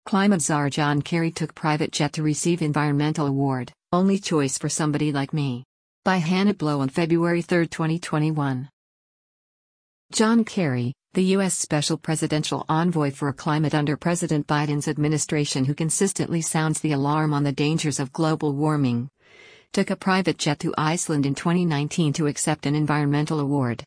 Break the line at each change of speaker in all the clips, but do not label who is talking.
Climate czar John Kerry took private jet to receive environmental award, only choice for somebody like me. By Hannah Blow on February 3, 2021. John Kerry, the U.S. Special Presidential Envoy for Climate under President Biden's administration who consistently sounds the alarm on the dangers of global warming, took a private jet to Iceland in 2019 to accept an environmental award.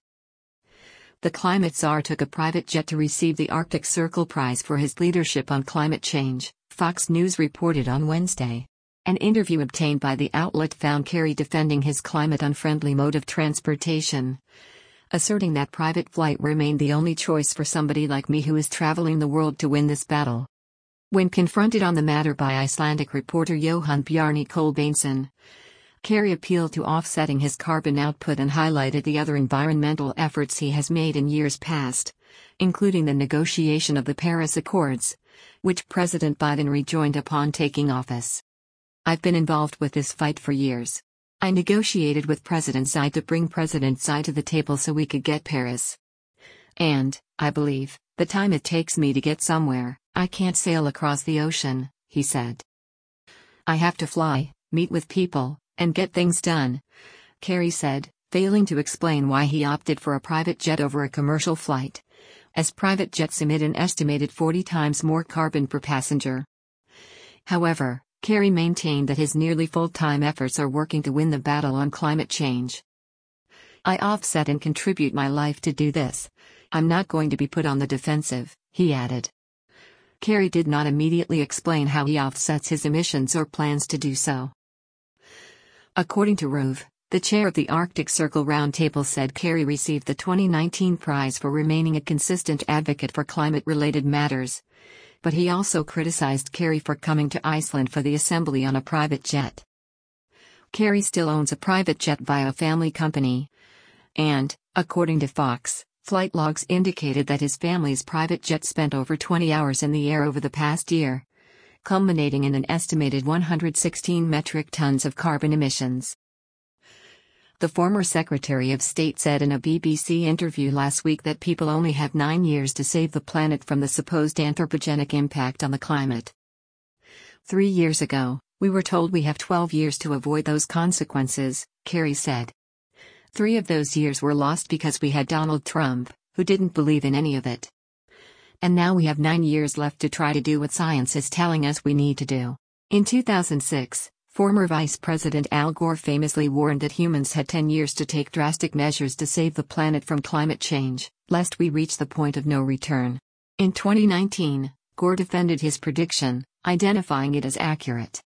The climate czar took a private jet to receive the Arctic Circle Prize for his leadership on climate change, Fox News reported on Wednesday. An interview obtained by the outlet found Kerry defending his climate-unfriendly mode of transportation, asserting that private flight remained the only choice for somebody like me who is traveling the world to win this battle. When confronted on the matter by Icelandic reporter Johan Bjarni Kolbeinsson, Kerry appealed to offsetting his carbon output and highlighted the other environmental efforts he has made in years past, including the negotiation of the Paris Accords, which President Biden rejoined upon taking office. "I've been involved with this fight for years. I negotiated with President Xi to bring President Xi to the table so we could get Paris. And, I believe, the time it takes me to get somewhere, I can't sail across the ocean," he said. "I have to fly, meet with people, and get things done," Kerry said, failing to explain why he opted for a private jet over a commercial flight, as private jets emit an estimated 40 times more carbon per passenger. However, Kerry maintained that his nearly full-time efforts are working to win the battle on climate change. "I offset and contribute my life to do this. I'm not going to be put on the defensive," he added. Kerry did not immediately explain how he offsets his emissions or plans to do so. According to Rove, the chair of the Arctic Circle Roundtable said Kerry received the 2019 prize for remaining a consistent advocate for climate-related matters, but he also criticized Kerry for coming to Iceland for the assembly on a private jet. Kerry still owns a private jet via a family company, and, according to Fox, flight logs indicated that his family's private jet spent over 20 hours in the air over the past year, culminating in an estimated 116 metric tons of carbon emissions. The former Secretary of State said in a BBC interview last week that people only have 9 years to save the planet from the supposed anthropogenic impact on the climate. 3 years ago, we were told we have 12 years to avoid those consequences, Kerry said. 3 of those years were lost because we had Donald Trump, who didn't believe in any of it. And now we have 9 years left to try to do what science is telling us we need to do. In 2006, former Vice President Al Gore famously warned that humans had 10 years to take drastic measures to save the planet from climate change, lest we reach the point of no return. In 2019, Gore defended his prediction, identifying it as accurate.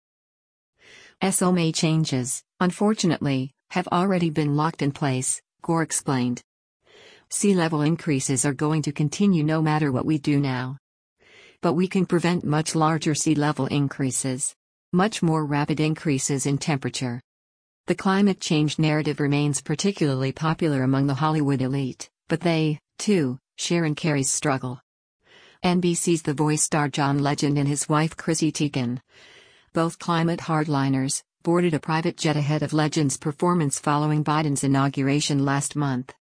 "SLMA changes, unfortunately, have already been locked in place," Gore explained. "Sea level increases are going to continue no matter what we do now. But we can prevent much larger sea level increases. Much more rapid increases in temperature." The climate change narrative remains particularly popular among the Hollywood elite, but they, too, share in Kerry's struggle. NBC's The Voice star John Legend and his wife Chrissy Teigen, both climate hardliners, boarded a private jet ahead of Legend's performance following Biden's inauguration last month.